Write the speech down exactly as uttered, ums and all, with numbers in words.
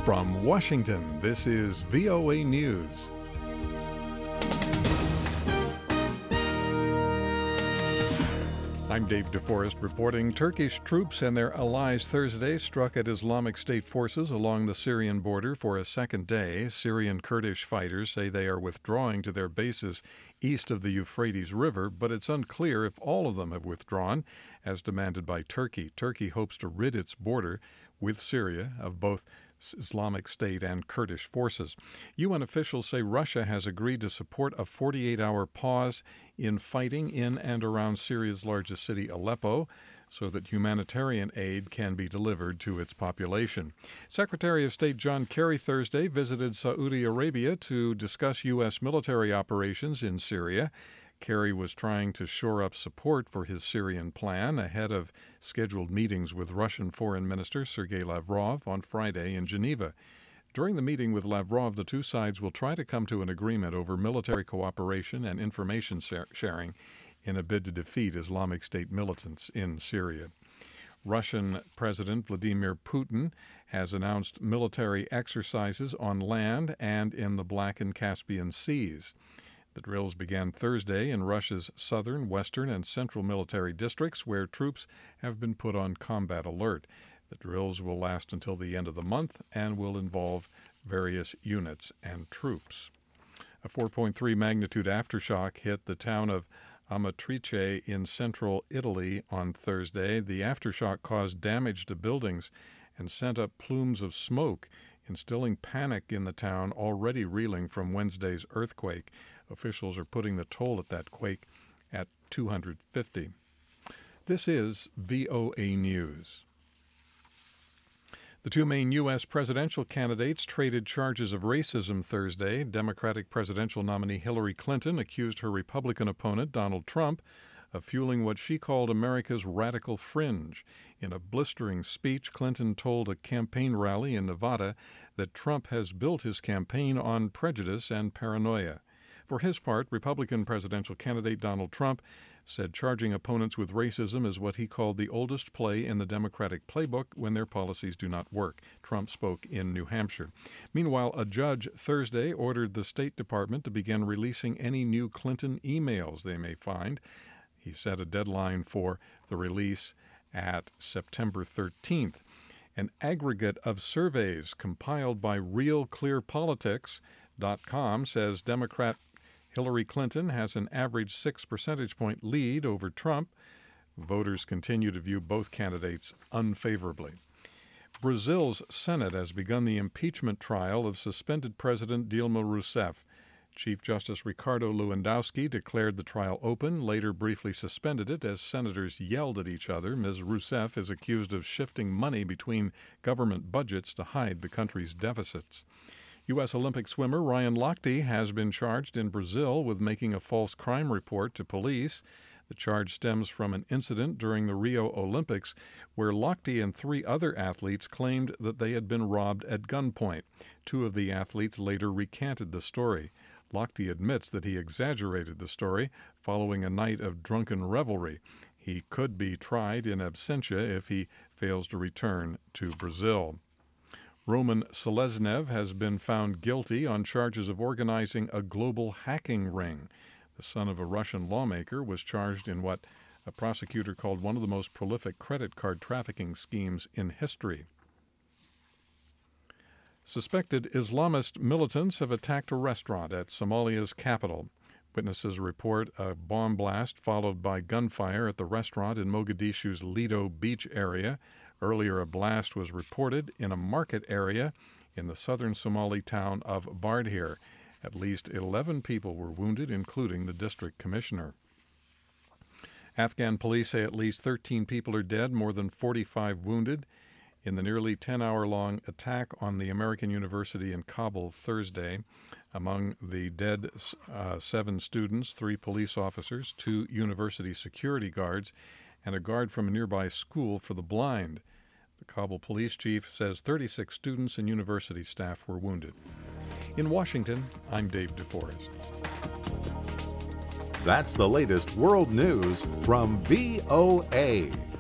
From Washington, this is V O A News. I'm Dave DeForest reporting. Turkish troops and their allies Thursday struck at Islamic State forces along the Syrian border for a second day. Syrian Kurdish fighters say they are withdrawing to their bases east of the Euphrates River, but it's unclear if all of them have withdrawn, as demanded by Turkey. Turkey hopes to rid its border with Syria of both Islamic State and Kurdish forces. U N officials say Russia has agreed to support a forty-eight hour pause in fighting in and around Syria's largest city, Aleppo, so that humanitarian aid can be delivered to its population. Secretary of State John Kerry Thursday visited Saudi Arabia to discuss U S military operations in Syria. Kerry was trying to shore up support for his Syrian plan ahead of scheduled meetings with Russian Foreign Minister Sergei Lavrov on Friday in Geneva. During the meeting with Lavrov, the two sides will try to come to an agreement over military cooperation and information sharing in a bid to defeat Islamic State militants in Syria. Russian President Vladimir Putin has announced military exercises on land and in the Black and Caspian Seas. The drills began Thursday in Russia's southern, western, and central military districts, where troops have been put on combat alert. The drills will last until the end of the month and will involve various units and troops. A four point three magnitude aftershock hit the town of Amatrice in central Italy on Thursday. The aftershock caused damage to buildings and sent up plumes of smoke, instilling panic in the town already reeling from Wednesday's earthquake. Officials are putting the toll at that quake at two hundred fifty. This is V O A News. The two main U S presidential candidates traded charges of racism Thursday. Democratic presidential nominee Hillary Clinton accused her Republican opponent, Donald Trump, of fueling what she called America's radical fringe. In a blistering speech, Clinton told a campaign rally in Nevada that Trump has built his campaign on prejudice and paranoia. For his part, Republican presidential candidate Donald Trump said charging opponents with racism is what he called the oldest play in the Democratic playbook when their policies do not work. Trump spoke in New Hampshire. Meanwhile, a judge Thursday ordered the State Department to begin releasing any new Clinton emails they may find. He set a deadline for the release at September thirteenth. An aggregate of surveys compiled by Real Clear Politics dot com says Democrat Hillary Clinton has an average six percentage point lead over Trump. Voters continue to view both candidates unfavorably. Brazil's Senate has begun the impeachment trial of suspended President Dilma Rousseff. Chief Justice Ricardo Lewandowski declared the trial open, later briefly suspended it as senators yelled at each other. Miz Rousseff is accused of shifting money between government budgets to hide the country's deficits. U S Olympic swimmer Ryan Lochte has been charged in Brazil with making a false crime report to police. The charge stems from an incident during the Rio Olympics where Lochte and three other athletes claimed that they had been robbed at gunpoint. Two of the athletes later recanted the story. Lochte admits that he exaggerated the story following a night of drunken revelry. He could be tried in absentia if he fails to return to Brazil. Roman Seleznev has been found guilty on charges of organizing a global hacking ring. The son of a Russian lawmaker was charged in what a prosecutor called one of the most prolific credit card trafficking schemes in history. Suspected Islamist militants have attacked a restaurant at Somalia's capital. Witnesses report a bomb blast followed by gunfire at the restaurant in Mogadishu's Lido Beach area. Earlier, a blast was reported in a market area in the southern Somali town of Bardheer. At least eleven people were wounded, including the district commissioner. Afghan police say at least thirteen people are dead, more than forty-five wounded, in the nearly ten-hour-long attack on the American University in Kabul Thursday. Among the dead, uh, seven students, three police officers, two university security guards, and a guard from a nearby school for the blind. The Kabul police chief says thirty-six students and university staff were wounded. In Washington, I'm Dave DeForest. That's the latest world news from V O A.